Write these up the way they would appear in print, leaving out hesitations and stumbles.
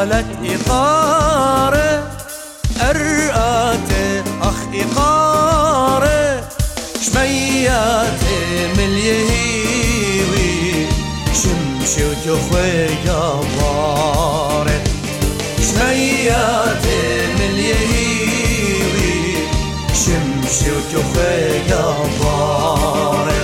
قالت إقارة أرآت أخ إقارة شميات مليهيوي شمشي وتخوي جبارة شميات مليهيوي شمشي وتخوي جبارة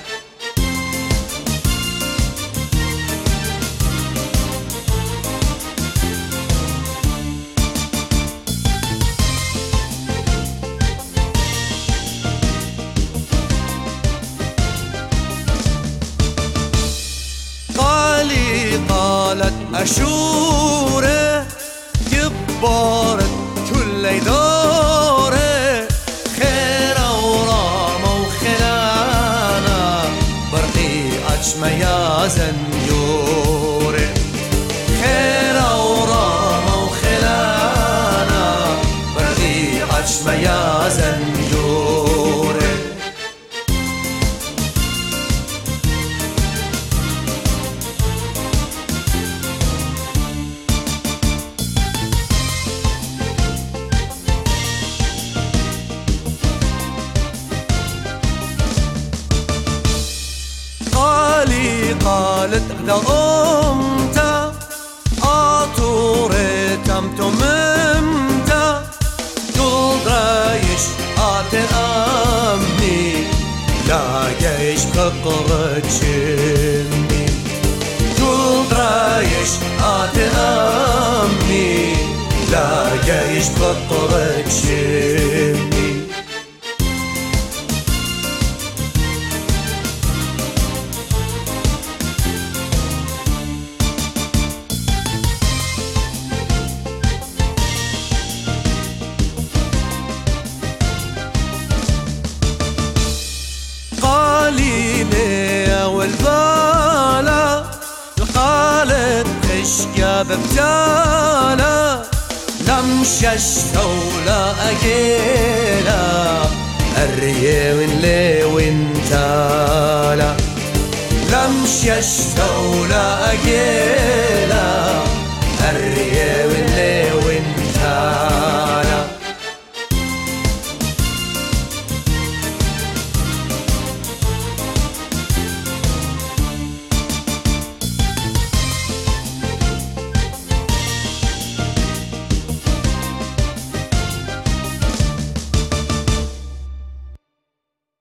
قالت أشورة كبارت كل دورة خيرة ورامة وخلانة برقي أجمع يا زنجورة خيرة ورامة وخلانة برقي أجمع يا زنجورة قالت ذا أمتا آطوري تمتممتا كل رايش آتر أمي لا جيش بقرة جمي كل رايش آتر أمي لا جيش بقرة جمي قليلة والبالة القالت خشية ببتالة لمششت ولا أجيلة الريه من لي وانتالة لمششت ولا أجيلة